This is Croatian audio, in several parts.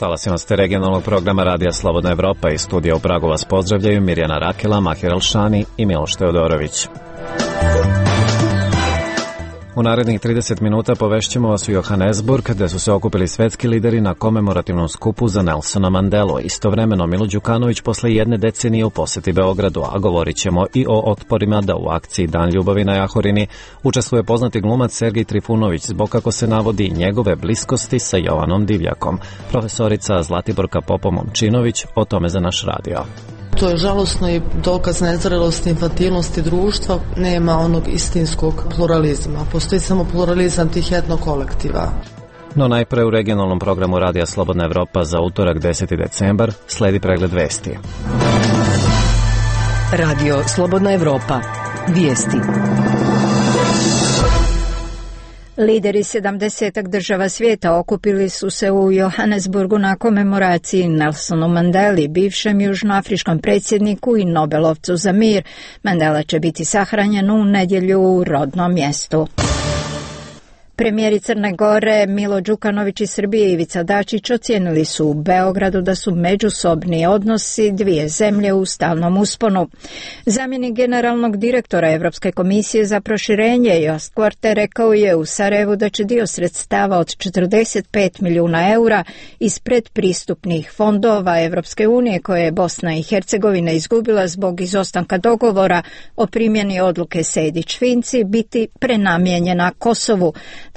talasima ste regionalnog programa Radija Slobodna Evropa. Iz studija u Pragu vas pozdravljaju Mirjana Rakela, Mahir Elšani i Miloš Teodorović. U narednih 30 minuta povešćemo vas u Johannesburg, gde su se okupili svetski lideri na komemorativnom skupu za Nelsona Mandelu. Istovremeno Milo Đukanović posle jedne decenije u poseti Beogradu, a govorit ćemo i o otporima da u akciji Dan ljubavi na Jahorini učestvuje poznati glumac Sergej Trifunović, zbog kako se navodi njegove bliskosti sa Jovanom Divljakom. Profesorica Zlatiborka Popomomčinović o tome za naš radio. To je žalosno i dokaz nezrelosti, infantilnosti društva. Nema onog istinskog pluralizma. Postoji samo pluralizam tih etnokolektiva. No najpre u regionalnom programu Radija Slobodna Evropa za utorak 10. decembar sledi pregled vesti. Radio Slobodna Evropa. Vijesti. Lideri 70 država svijeta okupili su se u Johannesburgu na komemoraciji Nelsonu Mandeli, bivšem južnoafričkom predsjedniku i Nobelovcu za mir. Mandela će biti sahranjen u nedjelju u rodnom mjestu. Premijeri Crne Gore Milo Đukanović i Srbije Ivica Dačić ocijenili su u Beogradu da su međusobni odnosi dvije zemlje u stalnom usponu. Zamjenik generalnog direktora Europske komisije za proširenje Jost Korte rekao je u Sarajevu da će dio sredstava od 45 milijuna eura iz predpristupnih fondova Europske unije koje je Bosna i Hercegovina izgubila zbog izostanka dogovora o primjeni odluke Sejdić-Finci biti prenamijenjena Kosovu.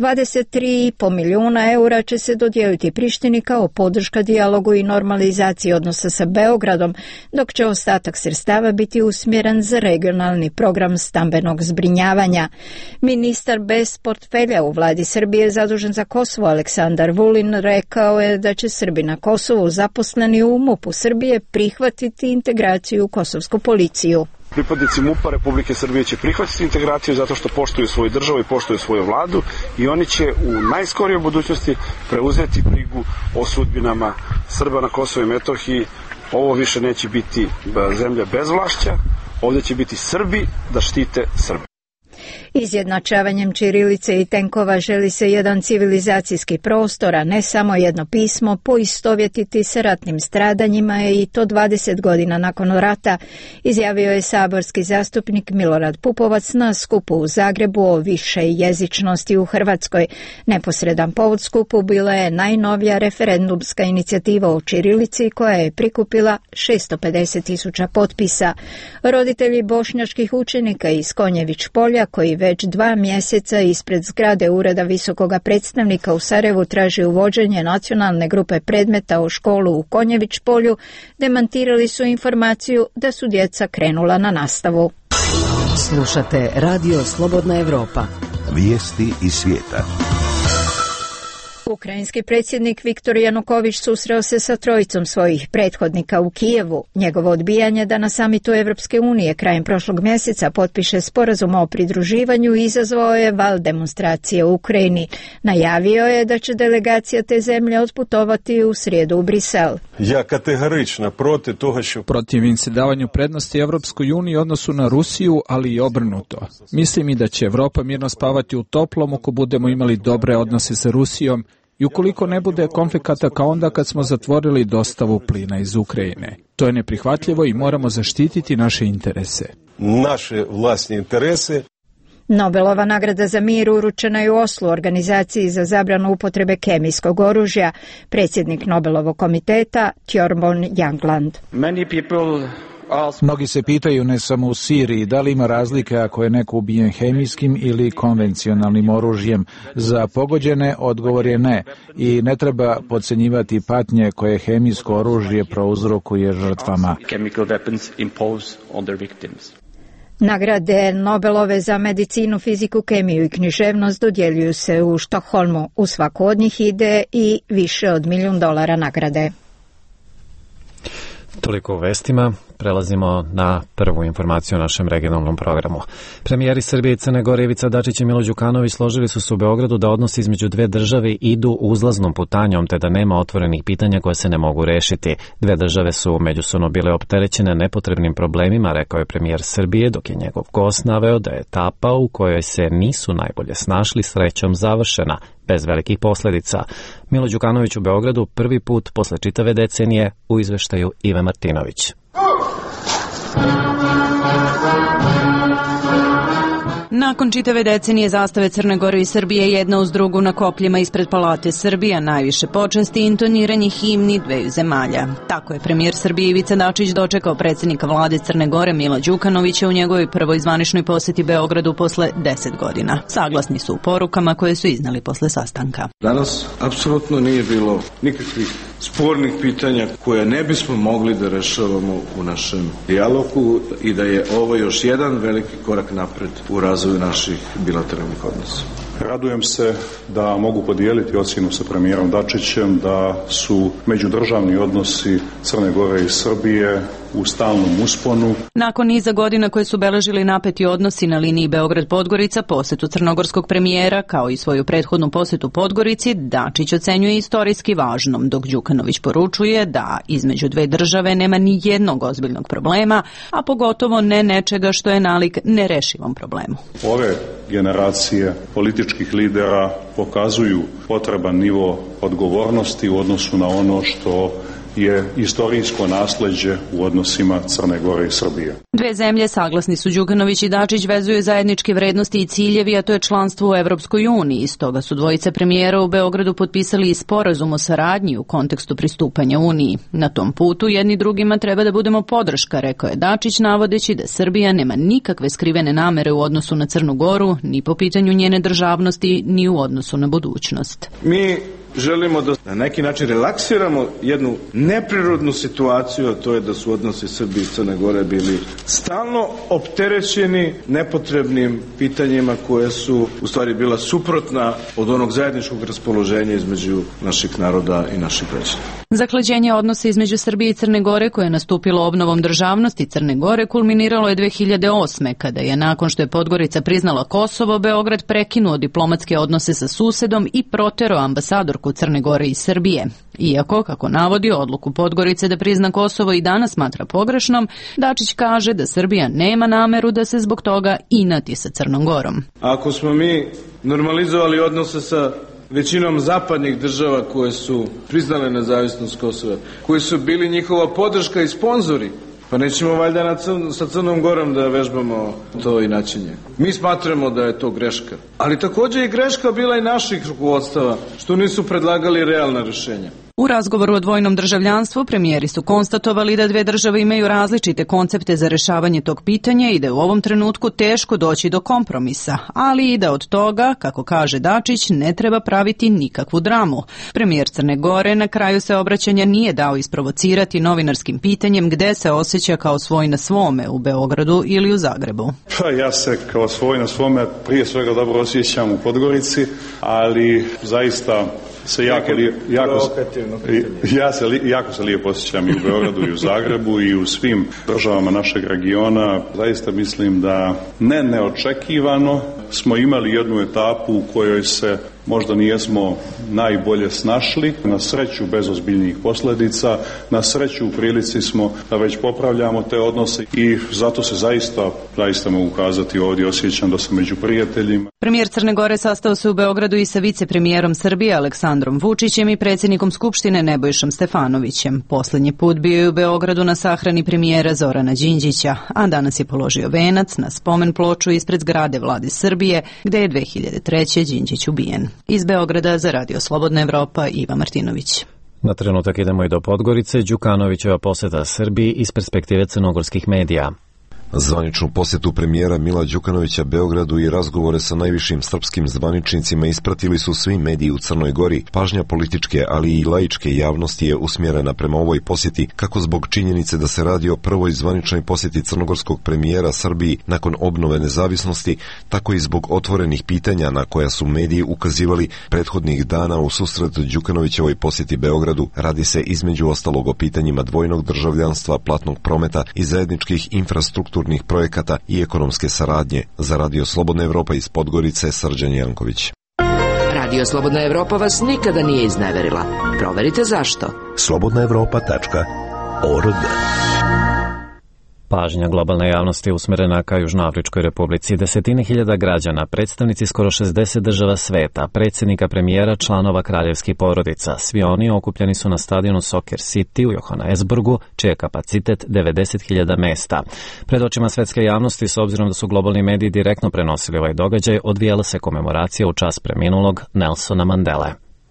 23,5 milijuna eura će se dodijeliti Prištini kao podrška dijalogu i normalizaciji odnosa sa Beogradom, dok će ostatak sredstava biti usmjeren za regionalni program stambenog zbrinjavanja. Ministar bez portfelja u vladi Srbije zadužen za Kosovo Aleksandar Vulin rekao je da će Srbi na Kosovu zaposleni u MUP-u Srbije prihvatiti integraciju u kosovsku policiju. Pripadnici MUP-a Republike Srbije će prihvatiti integraciju zato što poštuju svoju državu i poštuju svoju vladu i oni će u najskorijoj budućnosti preuzeti brigu o sudbinama Srba na Kosovu i Metohiji. Ovo više neće biti zemlja bezvlašća, ovdje će biti Srbi da štite Srbe. Izjednačavanjem ćirilice i tenkova želi se jedan civilizacijski prostor, a ne samo jedno pismo, poistovjetiti sa ratnim stradanjima i to 20 godina nakon rata, izjavio je saborski zastupnik Milorad Pupovac na skupu u Zagrebu o više jezičnosti u Hrvatskoj. Neposredan povod skupu bila je najnovija referendumska inicijativa o ćirilici koja je prikupila 650.000 potpisa. Roditelji bošnjačkih učenika iz Konjević polja, koji već 2 mjeseca ispred zgrade Ureda visokoga predstavnika u Sarajevu traži uvođenje nacionalne grupe predmeta u školu u Konjević polju, demantirali su informaciju da su djeca krenula na nastavu. Slušate Radio Slobodna Evropa. Vijesti iz svijeta. Ukrajinski predsjednik Viktor Januković susreo se sa trojicom svojih prethodnika u Kijevu. Njegovo odbijanje da na samitu Evropske unije krajem prošlog mjeseca potpiše sporazum o pridruživanju izazvao je val demonstracije u Ukrajini. Najavio je da će delegacija te zemlje otputovati u srijedu u Brisel. Ja kategorično protiv toga što protivim se davanju prednosti Evropskoj uniji u odnosu na Rusiju, ali i obrnuto. Mislim i da će Evropa mirno spavati u toplom ako budemo imali dobre odnose sa Rusijom i ukoliko ne bude konflikata kao onda kad smo zatvorili dostavu plina iz Ukrajine. To je neprihvatljivo i moramo zaštititi naše interese. Naše vlastne interese. Nobelova nagrada za mir uručena je u Oslu organizaciji za zabranu upotrebe kemijskog oružja. Predsjednik Nobelovog komiteta Thorbjørn Jagland. Mnogi se pitaju, ne samo u Siriji, da li ima razlike ako je neko ubijen hemijskim ili konvencionalnim oružjem. Za pogođene odgovor je ne i ne treba podcenjivati patnje koje hemijsko oružje prouzrokuje žrtvama. Nagrade Nobelove za medicinu, fiziku, kemiju i književnost dodjeljuju se u Štokholmu. U svaku od njih ide i više od $1 milion nagrade. Toliko u vestima. prelazimo na prvu informaciju o našem regionalnom programu. Premijeri Srbije i Crne Gore Ivica Dačić i Milo Đukanović složili su se u Beogradu da odnosi između dve države idu uzlaznom putanjom te da nema otvorenih pitanja koje se ne mogu rešiti. Dve države su međusobno bile opterećene nepotrebnim problemima, rekao je premijer Srbije, dok je njegov gost naveo da je etapa u kojoj se nisu najbolje snašli srećom završena, bez velikih posledica. Milo Đukanović u Beogradu prvi put posle čitave decenije u izveštaju Ive Martinović. Nakon čitave decenije zastave Crne Gore i Srbije jedna uz drugu na kopljima ispred Palate Srbija, najviše počasti i intoniranje himni dveju zemalja. Tako je premijer Srbije Ivica Dačić dočekao predsjednika vlade Crne Gore Mila Đukanovića u njegovoj prvoj zvaničnoj poseti Beogradu posle 10 godina. Saglasni su u porukama koje su iznali posle sastanka. Danas apsolutno nije bilo nikakvih spornih pitanja koje ne bismo mogli da rešavamo u našem dijalogu i da je ovo još jedan veliki korak napred u razvoju naših bilateralnih odnosa. Radujem se da mogu podijeliti ocjenu sa premijerom Dačićem da su međudržavni odnosi Crne Gore i Srbije u stalnom usponu. Nakon niza godina koje su beležili napeti odnosi na liniji Beograd-Podgorica, posetu crnogorskog premijera, kao i svoju prethodnu posetu Podgorici, Dačić ocenjuje istorijski važnom, dok Đukanović poručuje da između dve države nema ni jednog ozbiljnog problema, a pogotovo ne nečega što je nalik nerešivom problemu. Ove generacije političkih lidera pokazuju potreban nivo odgovornosti u odnosu na ono što je istorijsko nasleđe u odnosima Crne Gore i Srbije. Dve zemlje, saglasni su Đukanović i Dačić, vezuju zajedničke vrednosti i ciljevi, a to je članstvo u Evropskoj uniji. Stoga su dvojice premijera u Beogradu potpisali i sporazum o saradnji u kontekstu pristupanja Uniji. Na tom putu jedni drugima treba da budemo podrška, rekao je Dačić, navodeći da Srbija nema nikakve skrivene namere u odnosu na Crnu Goru, ni po pitanju njene državnosti, ni u odnosu na budućnost. Mi želimo da na neki način relaksiramo jednu neprirodnu situaciju, a to je da su odnosi Srbije i Crne Gore bili stalno opterećeni nepotrebnim pitanjima koje su u stvari bila suprotna od onog zajedničkog raspoloženja između naših naroda i naših građana. Zaklađenje odnosa između Srbije i Crne Gore, koje je nastupilo obnovom državnosti Crne Gore, kulminiralo je 2008. kada je, nakon što je Podgorica priznala Kosovo, Beograd prekinuo diplomatske odnose sa susedom i proterao ambasadorku Crne Gore i Srbije. Iako, kako navodi, odluku Podgorice da prizna Kosovo i danas smatra pogrešnom, Dačić kaže da Srbija nema nameru da se zbog toga inati sa Crnom Gorom. Ako smo mi normalizovali odnose sa većinom zapadnih država koje su priznale nezavisnost Kosova, koji su bili njihova podrška i sponzori, pa nećemo valjda sa Crnom Gorom da vežbamo to inačenje. Mi smatramo da je to greška. Ali također je greška bila i naših rukovodstava, što nisu predlagali realna rješenja. U razgovoru o dvojnom državljanstvu premijeri su konstatovali da dve države imaju različite koncepte za rešavanje tog pitanja i da je u ovom trenutku teško doći do kompromisa, ali i da od toga, kako kaže Dačić, ne treba praviti nikakvu dramu. Premijer Crne Gore na kraju se obraćanja nije dao isprovocirati novinarskim pitanjem gde se osjeća kao svoj na svome, u Beogradu ili u Zagrebu. Pa ja se kao svoj na svome prije svega dobro osjećam u Podgorici, ali zaista se jako se lijepo osjećam i u Beogradu i u Zagrebu i u svim državama našeg regiona. Zaista mislim da neočekivano smo imali jednu etapu u kojoj se možda nijesmo najbolje snašli, na sreću bez ozbiljnijih posljedica, na sreću u prilici smo da već popravljamo te odnose i zato se zaista mogu kazati ovdje osjećam da sam među prijateljima. Premijer Crne Gore sastao se u Beogradu i sa vicepremijerom Srbije Aleksandrom Vučićem i predsjednikom Skupštine Nebojšom Stefanovićem. Posljednji put bio je u Beogradu na sahrani premijera Zorana Đinđića, a danas je položio venac na spomen ploču ispred zgrade vlade Srbije, gde je 2003. Đinđić ubijen. Iz Beograda za Radio Slobodna Evropa, Iva Martinović. Na trenutak idemo i do Podgorice. Đukanovićeva poseta Srbiji iz perspektive crnogorskih medija. Zvaničnu posjetu premijera Mila Đukanovića Beogradu i razgovore sa najvišim srpskim zvaničnicima ispratili su svi mediji u Crnoj Gori. Pažnja političke, ali i laičke javnosti je usmjerena prema ovoj posjeti, kako zbog činjenice da se radi o prvoj zvaničnoj posjeti crnogorskog premijera Srbiji nakon obnove nezavisnosti, tako i zbog otvorenih pitanja na koja su mediji ukazivali prethodnih dana u susret Đukanovićevoj posjeti Beogradu. Radi se između ostalog o pitanjima dvojnog državljanstva, platnog prometa i zajedničkih infrastrukturnih projekata i ekonomske saradnje. Za Radio Slobodna Evropa iz Podgorice, Srđan Janković. Radio Slobodna Evropa vas nikada nije izneverila. Proverite zašto. slobodnaevropa.org. Pažnja globalne javnosti je usmerena ka Južnoafričkoj republici. Desetine hiljada građana, predstavnici skoro 60 država sveta, predsjednika, premijera, članova kraljevskih porodica. Svi oni okupljeni su na stadionu Soccer City u Johannesburgu, čiji je kapacitet 90.000 mesta. Pred očima svetske javnosti, s obzirom da su globalni mediji direktno prenosili ovaj događaj, odvijala se komemoracija u čast preminulog Nelsona Mandele.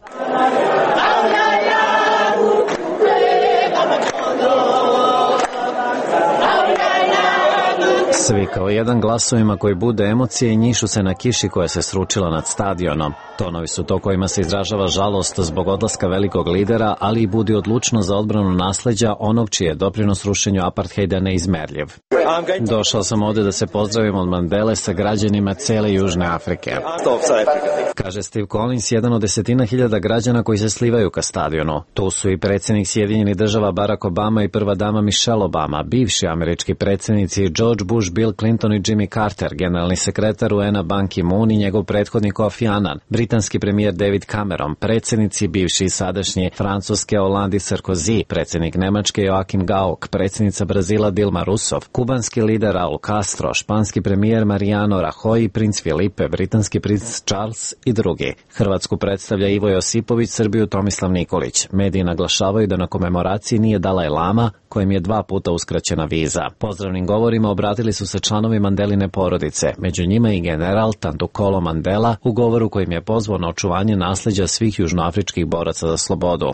Svi kao jedan glasovima koji bude emocije i njišu se na kiši koja se sručila nad stadionom. Tonovi su to kojima se izražava žalost zbog odlaska velikog lidera, ali i budi odlučnost za odbranu nasleđa onog čiji je doprinos rušenju apartheida neizmerljiv. Došao sam ovdje da se pozdravim od Mandele sa građanima cele Južne Afrike, kaže Steve Collins, jedan od desetina hiljada građana koji se slivaju ka stadionu. Tu su i predsjednik Sjedinjenih država Barack Obama i prva dama Michelle Obama, bivši američki predsjednici George Bush, Bill Clinton i Jimmy Carter, generalni sekretar UN-a Ban Ki-moon i njegov prethodnik Kofi Annan, britanski premijer David Cameron, predsjednici bivši i sadašnji Francuske Hollande i Sarkozy, predsjednik Nemačke Joachim Gauck, predsjednica Brazila Dilma Rousseff, kubanski lider Raul Castro, španski premijer Mariano Rajoy, princ Filipe, britanski princ Charles i drugi. Hrvatsku predstavlja Ivo Josipović, Srbiju Tomislav Nikolić. Mediji naglašavaju da na komemoraciji nije Dalaj Lama, kojem je 2 puta uskraćena viza. Pozdravnim govorima obratili su se članovi Mandeline porodice, među njima i general Tandukolo Mandela, u govoru kojim je pozvao na očuvanje nasleđa svih južnoafričkih boraca za slobodu.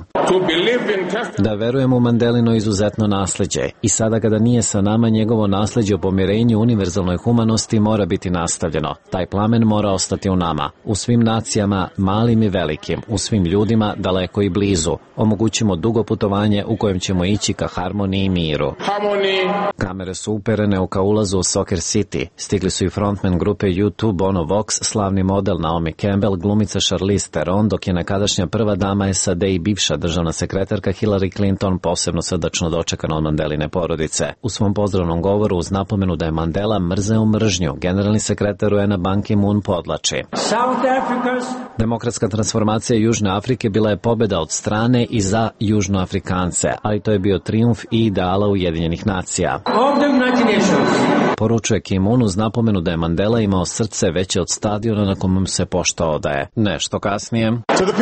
Da verujemo u Mandelino izuzetno nasleđe i sada kada nije sa nama, njegovo nasleđe o pomirenju, univerzalnoj humanosti mora biti nastavljeno. Taj plamen mora ostati u nama, u svim nacijama, malim i velikim, u svim ljudima, daleko i blizu. Omogućimo dugo putovanje u kojem ćemo ići ka harmoniji i miru. Kamere su uperene ka ulazu u Soccer City. Stigli su i frontman grupe U2 Bono Vox, slavni model Naomi Campbell, glumica Charlize Theron, dok je nekadašnja prva dama SAD i bivša državna sekretarka Hillary Clinton posebno srdačno dočekana od Mandeline porodice. U svom pozdravnom govoru uz napomenu da je Mandela mrzeo mržnju, generalni sekretar UN-a Ban Ki-moon podlači: demokratska transformacija Južne Afrike bila je pobjeda od strane i za Južnoafrikance, ali to je bio trijumf i ideala Ujedinjenih nacija. Poručuje Ki-moon uz napomenu da je Mandela imao srce veće od stadiona na kojem se pošta odaje. Nešto kasnije,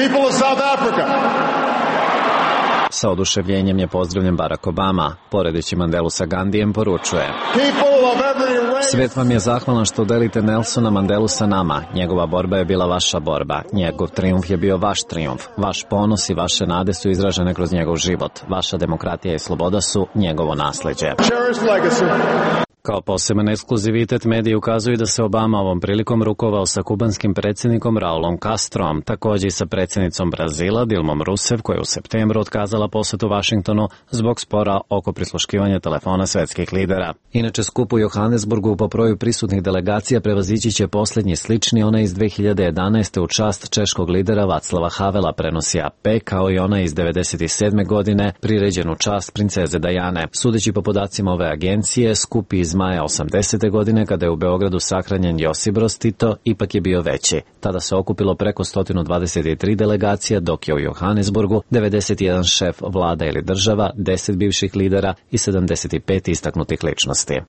sa oduševljenjem je pozdravljen Barack Obama. Poredeći Mandelu sa Gandijem, poručuje: svijet vam je zahvalan što delite Nelsona Mandelu sa nama. Njegova borba je bila vaša borba. Njegov trijumf je bio vaš trijumf. Vaš ponos i vaše nade su izražene kroz njegov život. Vaša demokratija i sloboda su njegovo nasleđe. Kao poseban ekskluzivitet mediji ukazuju da se Obama ovom prilikom rukovao sa kubanskim predsjednikom Raulom Castrom, također i sa predsjednicom Brazila Dilmom Rousseff, koja je u septembru otkazala posjetu Vašingtonu zbog spora oko prisluškivanja telefona svetskih lidera. Inače, skup u Johannesburgu po broju prisutnih delegacija prevazići će posljednji slični, ona iz 2011. u čast češkog lidera Vaclava Havela, prenosi AP, kao i ona iz 1997. godine priređenu čast princeze Dajane. Sudeći po podacima ove agencije, skup iz maja 80. godine, kada je u Beogradu sahranjen Josip Broz Tito, ipak je bio veći. Tada se okupilo preko 123 delegacija, dok je u Johannesburgu 91 šef vlada ili država, 10 bivših lidera i 75 istaknutih ličnosti.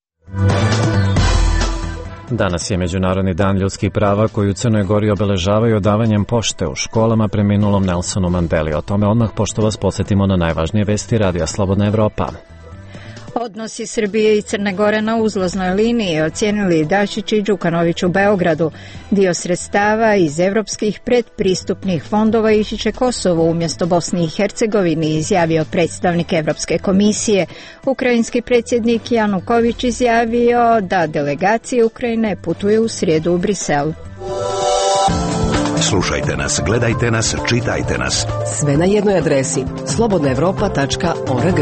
Danas je Međunarodni dan ljudskih prava koji u Crnoj Gori obeležavaju odavanjem pošte u školama preminulom Nelsonu Mandeli. O tome odmah, pošto vas podsjetimo na najvažnije vesti Radija Slobodna Evropa. Odnosi Srbije i Crne Gore na uzlaznoj liniji ocijenili Dačić i Đukanović u Beogradu. Dio sredstava iz evropskih predpristupnih fondova ići će Kosovo umjesto Bosni i Hercegovini, izjavio predstavnik Evropske komisije. Ukrajinski predsjednik Januković izjavio da delegacije Ukrajine putuje u srijedu u Brisel. Slušajte nas, gledajte nas, čitajte nas. Sve na jednoj adresi slobodnaevropa.org.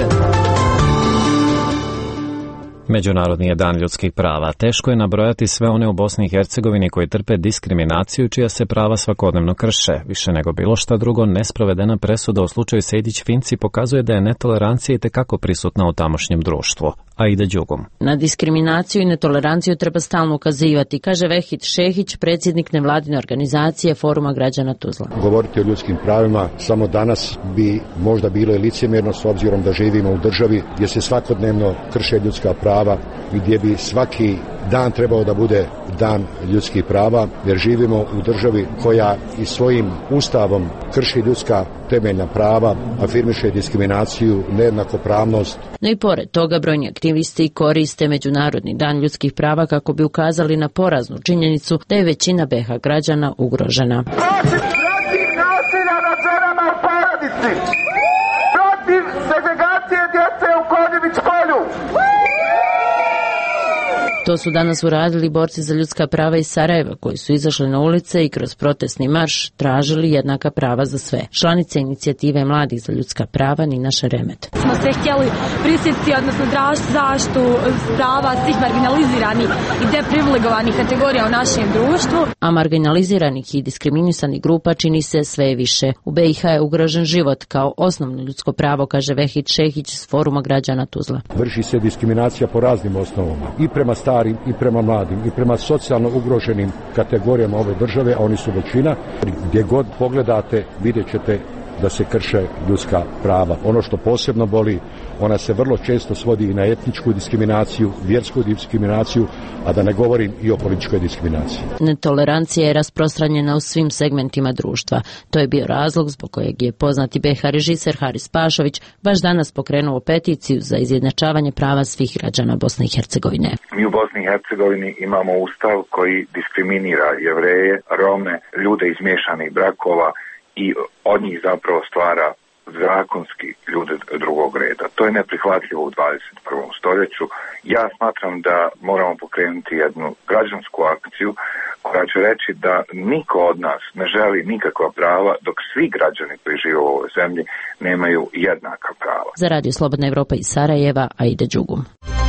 Međunarodni je dan ljudskih prava. Teško je nabrojati sve one u Bosni i Hercegovini koji trpe diskriminaciju čija se prava svakodnevno krše. Više nego bilo šta drugo, nesprovedena presuda u slučaju Sejdić-Finci pokazuje da je netolerancija itekako prisutna u tamošnjem društvu. Aida Đugum. Na diskriminaciju i netoleranciju treba stalno ukazivati, kaže Vehid Šehić, predsjednik nevladine organizacije Foruma građana Tuzla. Govoriti o ljudskim pravima samo danas bi možda bilo i licemjerno s obzirom da živimo u državi gdje se svakodnevno krše ljudska prava i gdje bi svaki dan trebao da bude dan ljudskih prava, jer živimo u državi koja i svojim ustavom krši ljudska temeljna prava, afirmiše diskriminaciju, nejednakopravnost. No i pored toga brojni aktivisti koriste Međunarodni dan ljudskih prava kako bi ukazali na poraznu činjenicu da je većina BiH građana ugrožena. Protiv nasilja nad ženama u porodici, protiv segregacije djece u Konjević polju. To su danas uradili borci za ljudska prava iz Sarajeva koji su izašli na ulice i kroz protestni marš tražili jednaka prava za sve. Članica inicijative Mladih za ljudska prava Nina Šeremet. Smo se htjeli prisjetiti, odnosno tražiti zaštitu prava svih marginaliziranih i deprivilegovanih kategorija u našem društvu. A marginaliziranih i diskriminisanih grupa čini se sve više. U BiH je ugrožen život kao osnovno ljudsko pravo, kaže Vehid Šehić s Foruma građana Tuzla. Vrši se diskriminacija po raznim osnovama i prema starim i prema mladim i prema socijalno ugroženim kategorijama ove države, a oni su većina. Gdje god pogledate vidjet ćete da se krše ljudska prava. Ono što posebno boli, ona se vrlo često svodi i na etničku diskriminaciju, vjersku diskriminaciju, a da ne govorim i o političkoj diskriminaciji. Netolerancija je rasprostranjena u svim segmentima društva. To je bio razlog zbog kojeg je poznati BiH režiser Haris Pašović baš danas pokrenuo peticiju za izjednačavanje prava svih građana Bosne i Hercegovine. Mi u Bosni i Hercegovini imamo ustav koji diskriminira Jevreje, Rome, ljude iz miješanih brakova i od njih zapravo stvara zakonski ljude drugog reda. To je neprihvatljivo u 21. stoljeću. Ja smatram da moramo pokrenuti jednu građansku akciju koja će reći da niko od nas ne želi nikakva prava dok svi građani koji žive u ovoj zemlji nemaju jednaka prava. Za Radio Slobodna Evropa iz Sarajeva, Aida Đugum.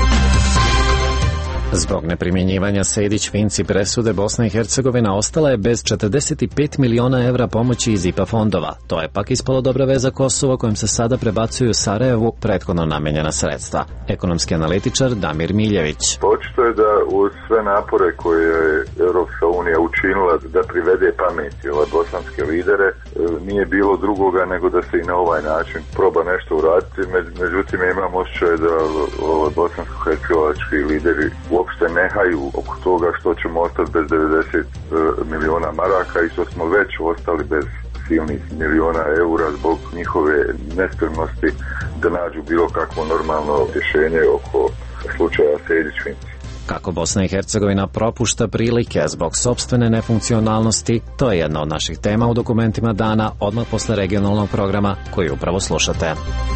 Zbog neprimjenjivanja Sejdić-Finci presude Bosna i Hercegovina ostala je bez 45 miliona evra pomoći iz IPA fondova. To je pak ispalo dobra veza Kosovo kojem se sada prebacuju Sarajevu prethodno namenjena sredstva. Ekonomski analitičar Damir Miljević. Očito je da uz sve napore koje je Europska unija učinila da privede pameti ove bosanske lidere, nije bilo drugoga nego da se i na ovaj način proba nešto uraditi. Međutim, imam osjećaj da bosansko-hercegovački lideri uopšte ne haju oko toga što ćemo ostati bez 90 miliona maraka i što smo već ostali bez silnih miliona eura zbog njihove nespremnosti da nađu bilo kakvo normalno rješenje oko slučaja Sejdić-Finci. Kako Bosna i Hercegovina propušta prilike zbog sopstvene nefunkcionalnosti, to je jedna od naših tema u dokumentima dana odmah posle regionalnog programa koji upravo slušate.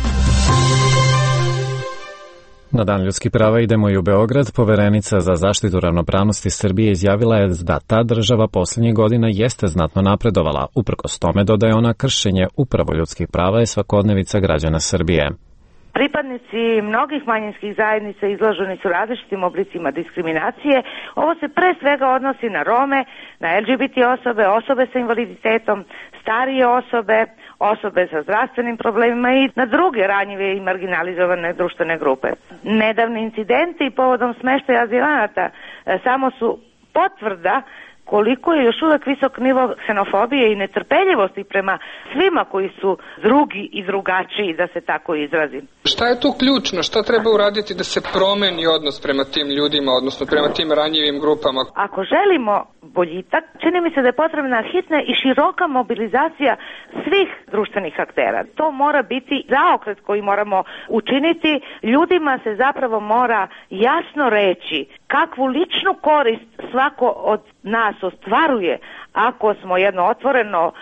Na Dan ljudskih prava idemo i u Beograd. Poverenica za zaštitu ravnopravnosti Srbije izjavila je da ta država posljednjih godina jeste znatno napredovala. Uprkos tome, dodaje ona, kršenje upravo ljudskih prava je svakodnevica građana Srbije. Pripadnici mnogih manjinskih zajednica izloženi su različitim oblicima diskriminacije. Ovo se pre svega odnosi na Rome, na LGBT osobe, osobe sa invaliditetom, starije osobe, osobe sa zdravstvenim problemima i na druge ranjive i marginalizovane društvene grupe. Nedavni incidenti povodom smještaja azilanata samo su potvrda koliko je još uvek visok nivo ksenofobije i netrpeljivosti prema svima koji su drugi i drugačiji, da se tako izrazim. Šta je tu ključno? Šta treba uraditi da se promeni odnos prema tim ljudima, odnosno prema tim ranjivim grupama? Ako želimo boljitak, čini mi se da je potrebna hitna i široka mobilizacija svih društvenih aktera. To mora biti zaokret koji moramo učiniti. Ljudima se zapravo mora jasno reći kakvu ličnu korist svako od nas ostvaruje ako smo jedno otvoreno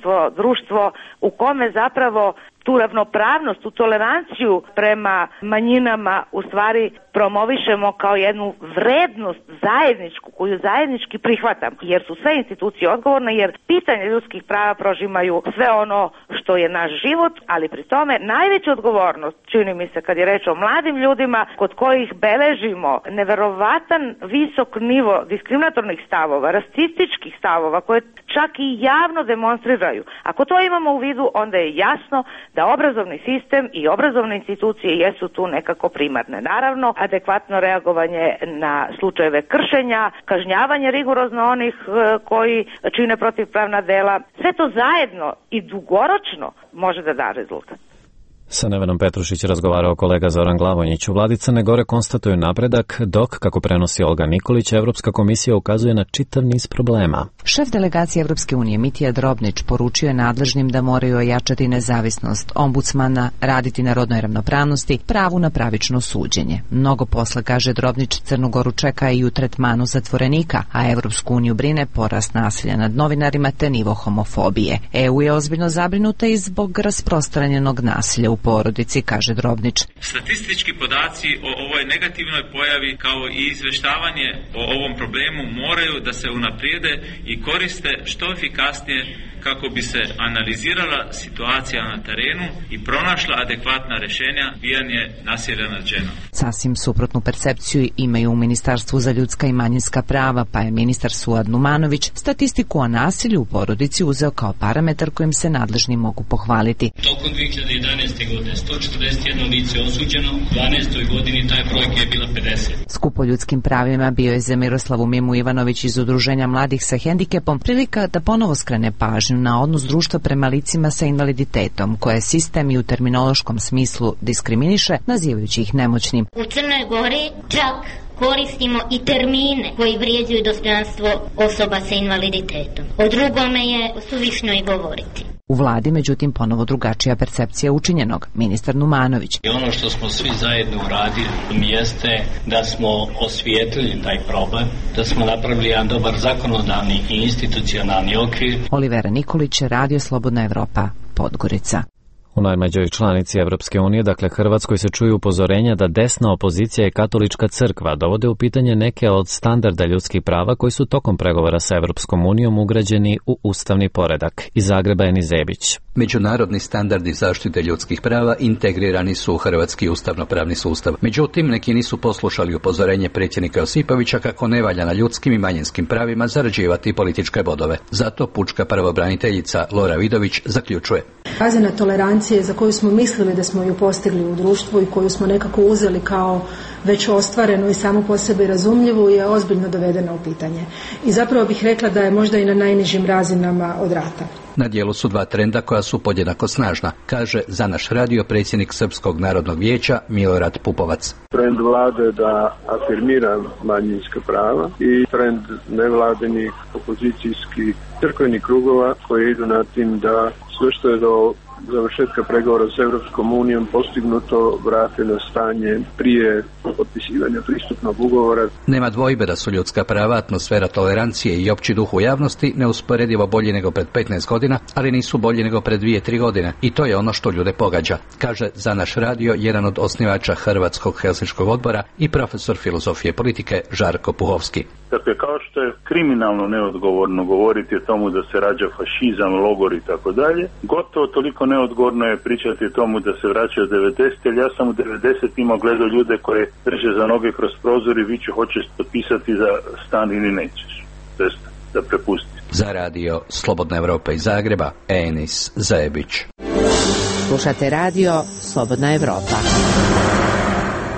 društvo u kome zapravo tu ravnopravnost, tu toleranciju prema manjinama u stvari promovišemo kao jednu vrednost zajedničku koju zajednički prihvatam, jer su sve institucije odgovorne, jer pitanje ljudskih prava prožimaju sve ono što je naš život, ali pri tome najveća odgovornost, čini mi se kad je reč o mladim ljudima kod kojih beležimo neverovatan visok nivo diskriminatornih stavova, rasističkih stavova koje čak i javno demonstriraju. Ako to imamo u vidu, onda je jasno da obrazovni sistem i obrazovne institucije jesu tu nekako primarne. Naravno, adekvatno reagovanje na slučajeve kršenja, kažnjavanje rigorozno onih koji čine protivpravna dela, sve to zajedno i dugoročno može da da rezultat. Sa Nevenom Petrušić razgovarao kolega Zoran Glavonjić. U vladi Crne Gore konstatuju napredak, dok, kako prenosi Olga Nikolić, Evropska komisija ukazuje na čitav niz problema. Šef delegacije Evropske unije Mitija Drobnić poručio je nadležnim da moraju ojačati nezavisnost ombudsmana, raditi na rodnoj ravnopravnosti, pravu na pravično suđenje. Mnogo posla, kaže Drobnić, Crnu Goru čeka i u tretmanu zatvorenika, a Evropsku uniju brine porast nasilja nad novinarima te nivo homofobije. EU je ozbiljno zabrinuta i zbog rasprostranjenog nasilja u porodici, kaže Drobnić. Statistički podaci o ovoj negativnoj pojavi kao i izveštavanje o ovom problemu moraju da se unaprijede i koriste što efikasnije kako bi se analizirala situacija na terenu i pronašla adekvatna rješenja bijanje nasilja nad ženom. Sasvim suprotnu percepciju imaju u Ministarstvu za ljudska i manjinska prava, pa je ministar Suad Numanović statistiku o nasilju u porodici uzeo kao parametar kojim se nadležni mogu pohvaliti. Tokom 2011. godine 141 lice osuđeno, u 12. godini taj brojka je bila 50. Skup o ljudskim pravima bio je za Miroslavu Mimu Ivanović iz Udruženja mladih sa hendikepom prilika da ponovo skrene pažnju na odnos društva prema licima sa invaliditetom, koje sistem i u terminološkom smislu diskriminiše, nazivajući ih nemoćnim. U Crnoj Gori čak koristimo i termine koji vrijeđuju dostojanstvo osoba sa invaliditetom. O drugome je suvišno i govoriti. U vladi, međutim, ponovo drugačija percepcija učinjenog. Ministar Numanović. I ono što smo svi zajedno uradili jeste da smo osvijetlili taj problem, da smo napravili jedan dobar zakonodavni i institucionalni okvir. Olivera Nikolić, Radio Slobodna Evropa, Podgorica. U najmlađoj članici Evropske unije, dakle Hrvatskoj, se čuju upozorenja da desna opozicija i katolička crkva dovode u pitanje neke od standarda ljudskih prava koji su tokom pregovora sa Evropskom unijom ugrađeni u ustavni poredak. Iz Zagreba je Nizebić. Međunarodni standardi zaštite ljudskih prava integrirani su u hrvatski ustavnopravni sustav. Međutim, neki nisu poslušali upozorenje predsjednika Josipovića kako ne valja na ljudskim i manjinskim pravima zarađivati političke bodove. Zato pučka pravobraniteljica Lora Vidović zaključuje. Razina tolerancije za koju smo mislili da smo ju postigli u društvu i koju smo nekako uzeli kao već ostvarenu i samu po sebi razumljivu je ozbiljno dovedena u pitanje. I zapravo bih rekla da je možda i na najnižim razinama od rata. Na dijelu su dva trenda koja su podjednako snažna, kaže za naš radio predsjednik Srpskog narodnog vijeća Milorad Pupovac. Trend vlade da afirmira manjinska prava i trend nevladinih opozicijskih crkvenih krugova koji idu na tim da sve što je do završetka pregovora s Europskom unijom postignuto vrate na stanje prije potpisivanja pristupnog ugovora. Nema dvojbe da su ljudska prava, atmosfera tolerancije i opći duh u javnosti neusporedivo bolji nego pred 15 godina, ali nisu bolji nego pred 2-3 godine. I to je ono što ljude pogađa, kaže za naš radio jedan od osnivača Hrvatskog Helsinškog odbora i profesor filozofije politike Žarko Puhovski. Dakle, kao što je kriminalno neodgovorno govoriti o tomu da se rađa fašizam, logor i tako dalje, gotovo toliko neodgovorno je pričati o tomu da se vraćaju 90. jer ja sam u 90-ima gledao ljude koje drže za noge kroz prozor i viću hoćeš potpisati za stan ili nećeš. To jest da prepusti. Za radio Slobodna Evropa iz Zagreba, Enis Zajebić. Slušate radio Slobodna Evropa.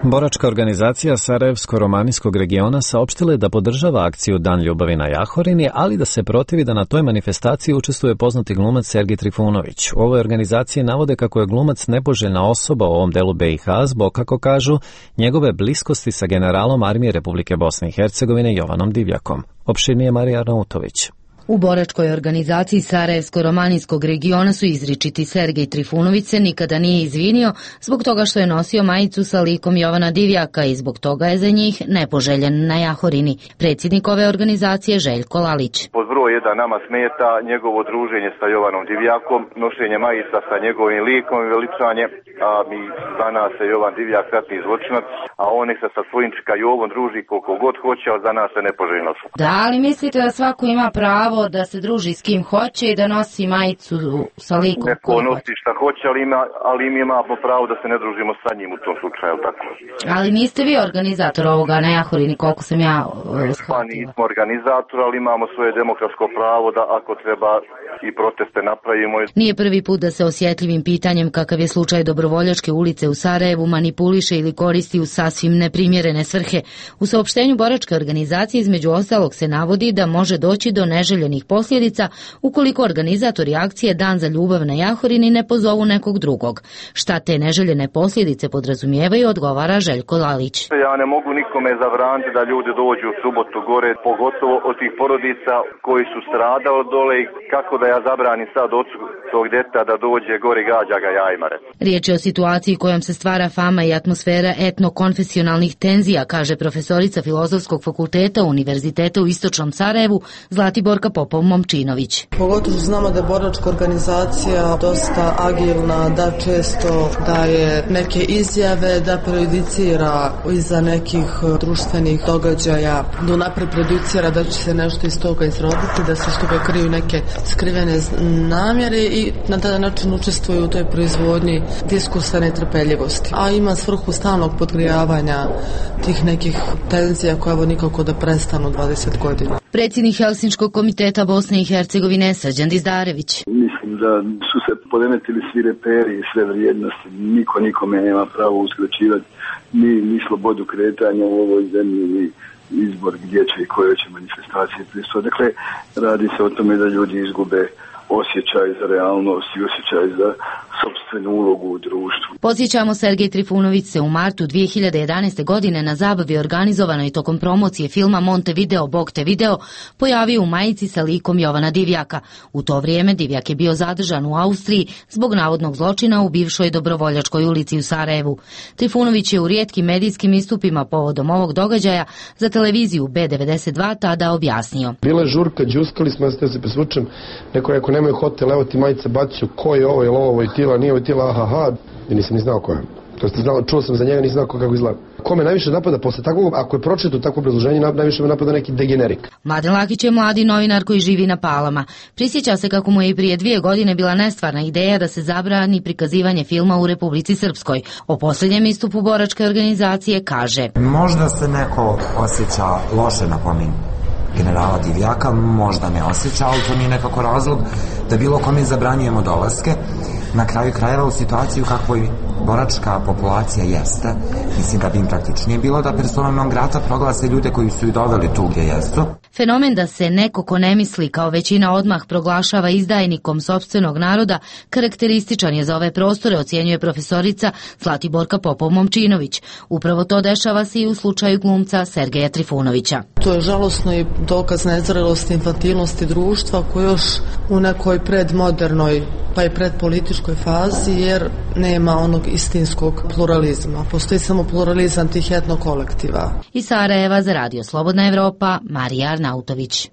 Boračka organizacija Sarajevsko-romanijskog regiona saopštila je da podržava akciju Dan ljubavi na Jahorini, ali da se protivi da na toj manifestaciji učestvuje poznati glumac Sergej Trifunović. U ovoj organizaciji navode kako je glumac nepoželjna osoba u ovom delu BiH zbog, kako kažu, njegove bliskosti sa generalom armije Republike Bosne i Hercegovine Jovanom Divjakom. Opširnije Marija Arnautović. U boračkoj organizaciji Sarajevsko-romanijskog regiona su izričiti. Sergej Trifunović se nikada nije izvinio zbog toga što je nosio majicu sa likom Jovana Divjaka i zbog toga je za njih nepoželjen na Jahorini. Predsjednik ove organizacije Željko Lalić. Pod broj 1 nama smeta njegovo druženje sa Jovanom Divjakom, nošenje majica sa njegovim likom i veličanje, a mi za nas je Jovan Divjak ratni zločinac, a on se sa svojim čika Jovom druži koliko god hoće, ali za nas je nepoželjno. Da, ali mislite da svako ima pravo da se druži s kim hoće i da nosi majicu sa likom? Neko nosi šta hoće, ali mi imamo pravo da se ne družimo sa njim u tom slučaju, tako. Ali niste vi organizator ovoga na Jahorini, koliko sam ja shvatila? Pa nismo organizator, ali imamo svoje demokratsko pravo da ako treba i proteste napravimo. Nije prvi put da se osjetljivim pitanjem, kakav je slučaj Dobrovoljačke ulice u Sarajevu, manipuliše ili koristi u sasvim neprimjerene svrhe. U saopštenju boračke organizacije između ostalog se navodi da može doći do neželjenih posljedica ukoliko organizatori akcije Dan za ljubav na Jahorini ne pozovu nekog drugog. Šta te neželjene posljedice podrazumijevaju, odgovara Željko Lalić. Ja ne mogu nikome zabraniti da ljudi dođu u subotu gore, pogotovo od tih porodica koji su stradali dole, i kako da ja zabranim sad ocu tog djeta da dođe gore i gađa ga jajmare. Riječ je o situaciji kojom se stvara fama i atmosfera etnokonfesionalnih tenzija, kaže profesorica Filozofskog fakulteta Univerziteta u Istočnom Sarajevu Zlatiborka Popov-Momčinović. Pogotovo znamo da je boračka organizacija dosta agilna, da često daje neke izjave, da prejudicira iza nekih društvenih događaja, da unaprijed prejudicira da će se nešto iz toga izroditi, da se što ga kriju neke skrivene namjere i na taj način učestvuju u toj proizvodnji diskursa netrpeljivosti. A ima svrhu stalnog podgrijavanja tih nekih tenzija koje evo nikako da prestanu 20 godina. Predsjednik Helsinškog komiteta Bosne i Hercegovine Srđan Dizdarević. Mislim da su se poremetili svi reperi i sve vrijednosti. Niko nikome nema pravo uskraćivati ni slobodu kretanja u ovoj zemlji, ni izbor gdje će i koje će manifestacije prisustvovati. Dakle, radi se o tome da ljudi izgube osjećaj za realnost i osjećaj za sopstvenu ulogu u društvu. Podsjećamo, Sergej Trifunović se u martu 2011. godine na zabavi organizovanoj tokom promocije filma Montevideo, Bog te video, pojavio u majici sa likom Jovana Divjaka. U to vrijeme Divjak je bio zadržan u Austriji zbog navodnog zločina u bivšoj Dobrovoljačkoj ulici u Sarajevu. Trifunović je u rijetkim medijskim istupima povodom ovog događaja za televiziju B92 tada objasnio. Bila je žurka, džuskali smo da se presvučem, neko je rekao nemaju hotel, evo ti majice baciću, ko je ovo, je li ovo Vojtila, nije Vojtila, ahaha, i nisam ni znao ko je. To ste znao, čuo sam za njega, nisam znao kako izgleda. Ko me najviše napada posle takvog, ako je pročitao takvo obrazloženje, najviše me napada neki degenerik. Mladen Lakić je mladi novinar koji živi na Palama. Prisjeća se kako mu je i prije 2 godine bila nestvarna ideja da se zabrani prikazivanje filma u Republici Srpskoj. O posljednjem istupu boračke organizacije kaže: Možda se neko osjeća loše na pomin generala Divjaka, možda ne osjeća, ali to nije nekako razlog da bilo kome zabranjujemo dolaske. Na kraju krajeva u situaciju kakvoj boračka populacija jeste, mislim da bi im praktičnije bilo da persona non grata proglase ljude koji su i doveli tu gdje jesu. Fenomen da se neko ko ne misli kao većina odmah proglašava izdajnikom sopstvenog naroda karakterističan je za ove prostore, ocjenjuje profesorica Zlatiborka Popov-Momčinović. Upravo to dešava se i u slučaju glumca Sergeja Trifunovića. To je žalosno i dokaz nezrelosti, infantilnosti društva koje još u nekoj predmodernoj pa i predpolitičkoj fazi, jer nema onog istinskog pluralizma. Postoji samo pluralizam tih etnokolektiva. Iz Sarajeva za Radio Slobodna Evropa, Marija Arnautović.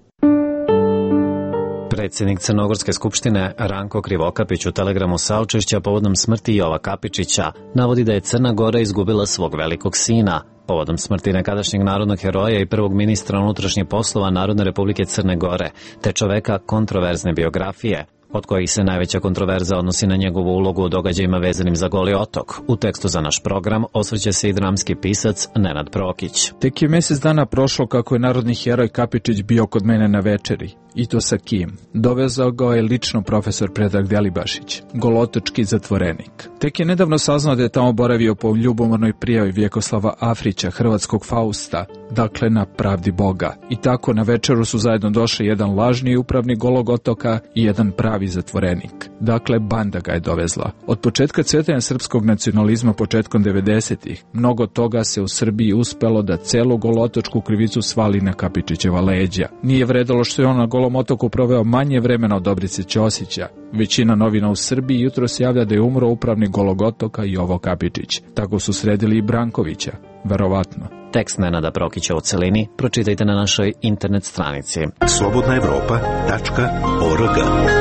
Predsjednik Crnogorske skupštine Ranko Krivokapić u telegramu saučešća povodom smrti Jova Kapičića navodi da je Crna Gora izgubila svog velikog sina. Povodom smrti nekadašnjeg narodnog heroja i prvog ministra unutrašnjih poslova Narodne republike Crne Gore, te čoveka kontroverzne biografije. od kojih se najveća kontroverza odnosi na njegovu ulogu u događajima vezanim za Goli otok. U tekstu za naš program osvrće se i dramski pisac Nenad Prokić. Tek je mjesec dana prošlo kako je narodni heroj Kapičić bio kod mene na večeri. I to sa kim? Dovezao ga je lično profesor Predrag Delibašić, golotočki zatvorenik. Tek je nedavno saznao da je tamo boravio po ljubomornoj prijavi Vjekoslava Afrića, hrvatskog Fausta, dakle na pravdi Boga. I tako na večeru su zajedno došli jedan lažni upravnik Golog otoka i jedan pravi zatvorenik. Dakle, banda ga je dovezla. Od početka cvetanja srpskog nacionalizma početkom 90-ih, mnogo toga se u Srbiji uspelo da celu golotočku krivicu svali na Kapičićeva leđa. Nije vredalo što je on na Golom otoku proveo manje vremena od Dobrice Ćosića. Većina novina u Srbiji jutro se javlja da je umro upravnik Golog otoka Jovo Kapičić. Tako su sredili i Brankovića. Verovatno. Tekst Nenada Prokića u celini pročitajte na našoj internet stranici slobodnaevropa.org.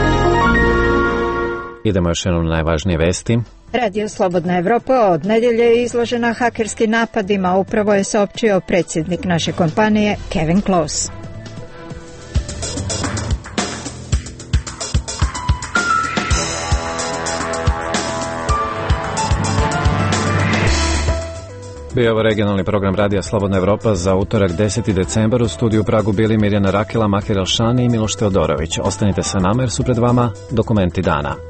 Idemo još jednom na najvažnije vesti. Radio Slobodna Evropa od nedjelje je izložena hakerskim napadima, upravo je saopćio predsjednik naše kompanije Kevin Close. Bio je ovo regionalni program Radija Slobodna Evropa za utorak 10. decembar. U studiju u Pragu bili Mirjana Rakela, Mahir Elšani i Miloš Teodorović. Ostanite sa nama jer su pred vama dokumenti dana.